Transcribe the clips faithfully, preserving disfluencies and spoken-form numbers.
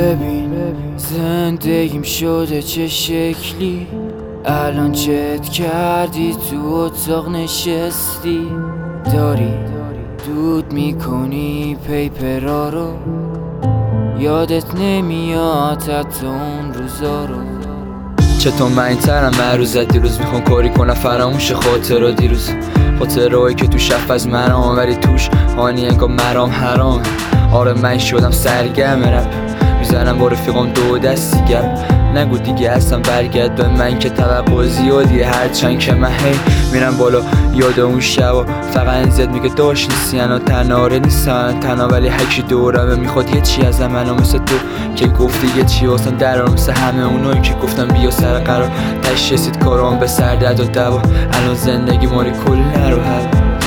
ببین زندگیم شده چه شکلی، الان چت کردی تو اتاق نشستی، داری دود میکنی پیپرا رو، یادت نمیاد حتی اون روزا رو. چطور من این ترم معروضت دیروز میخوام کاری کنم فراموش خاطر دیروز، خاطره هایی که تو شف از منام ولی توش هانی انگار مرام حرام. آره من شدم سرگرم رپ، میزنم با رفیقام دو دستی گپ، نگو دیگه اصلا برگرد به من که توقع زیادیه، هرچند که من هی میرم بالا یاد اون شبا، فقط زد میگه داشت نیستی انا تنها، آره نیستم تنها ولی هرکی دورمه میخواد یه چی از منو مثل تو که گفتی یه چی واسم درارم، مثل همه اونایی که گفتم بیا سر قرار، تش رسید کارام به سر درد و دوا، الان زندگی ماری کلی نرو هوا.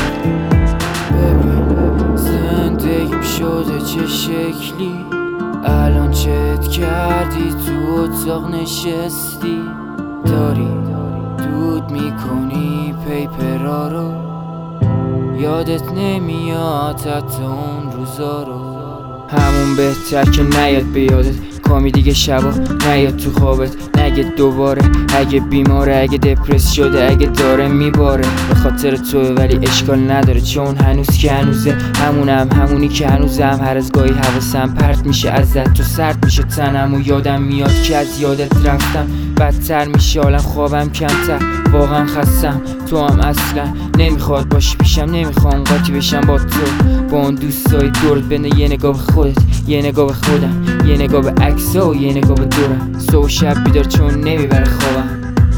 ببین زندگیم شده چه شکلی، الان چت کردی تو اتاق نشستی، داری دود میکنی پیپرا رو، یادت نمیاد حتی اون روزا رو. همون بهتر که نیاد به یادت، کامی دیگه شبا نیاد تو خوابت، نگه دوباره اگه بیماره، اگه دپرس شده، اگه داره میباره به خاطر توه ولی اشکال نداره، چون هنوز که هنوزه همونم همونی که هنوزم، هر از گاهی حواسم پرت میشه ازت، تو سرد میشه تنم و یادم میاد که از یادت رفتم، بدتر میشه حالم خوابم کمتر، واقعا خستم تو هم اصلا نمیخواد باشی پیشم، نمیخوام قاطی بشم با تو، با اون دوستای دورت بنده، یه نگاه به خودت یه نگاه به خودم، یه نگاه به عکس‌ها و یه نگاه به دورم، صبح و شب بیدار چون نمیبره خوابم.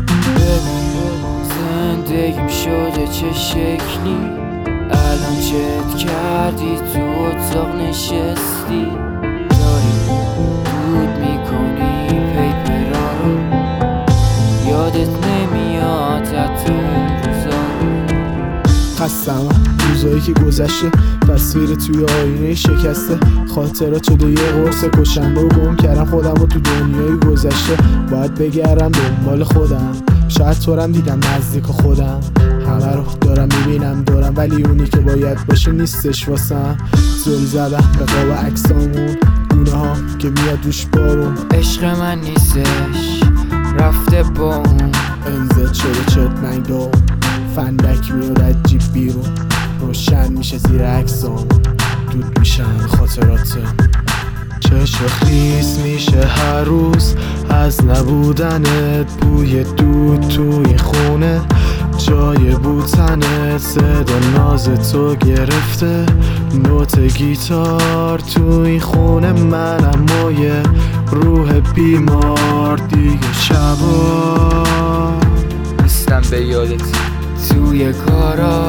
زندگیم شده چه شکلی، الان چت کردی تو اتاق نشستی، داری دود میکنی پیپرا رو، یادت نمیاد حتی اون روزا رو. خستم روزایی که گذشته، تصویر توی آینه شکسته، خاطرات شده یه قرص کشنده و گم کردم خودم رو تو دنیای گذشته، باید بگردم دنبال خودم، شاید تورم دیدم نزدیک خودم، همه رو دارم میبینم دورم ولی اونی که باید باشه نیستش واسم، زل زدم به قاب عکسامون گونه ها که میاد روش بارون، عشق من نیستش رفته با اون، انزد شده چت نگدام، فندک میاد از جیب بیرون، روشن میشه زیر عکسام، دود میشن خاطراتم، چشم خیس میشه هر روز از نبودنت، بوی دود توی خونه جای بودنت، صدا ناز تو گرفته نوت گیتار توی خونه منم و یه روح بیمار، دیگه شبا نیستم به یادت توی کارا،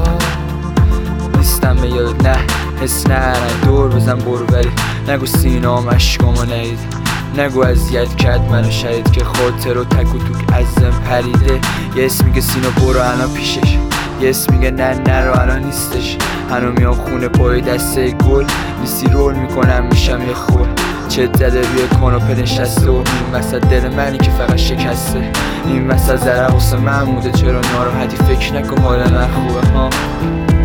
نیستم به یادت نه حس نرم دور بزن برو، ولی نگو سینام عشقامو ندید، نگو اذیت کرد منو شهید که خاطر رو تک و توک ازم پریده، یه اسم میگه سینا برو الان پیشش، یه اسم میگه نه نرو الان نیستش، هنو میام خونه پای دسته گل، نیستی رول میکنم میشم یه خور، چت زده روی کاناپه نشسته و این وسط دل منی که فقط شکسته، این وسط ضرر واسه من بوده، چرا ناراحتی فکر نکن حالا من خوبه ها.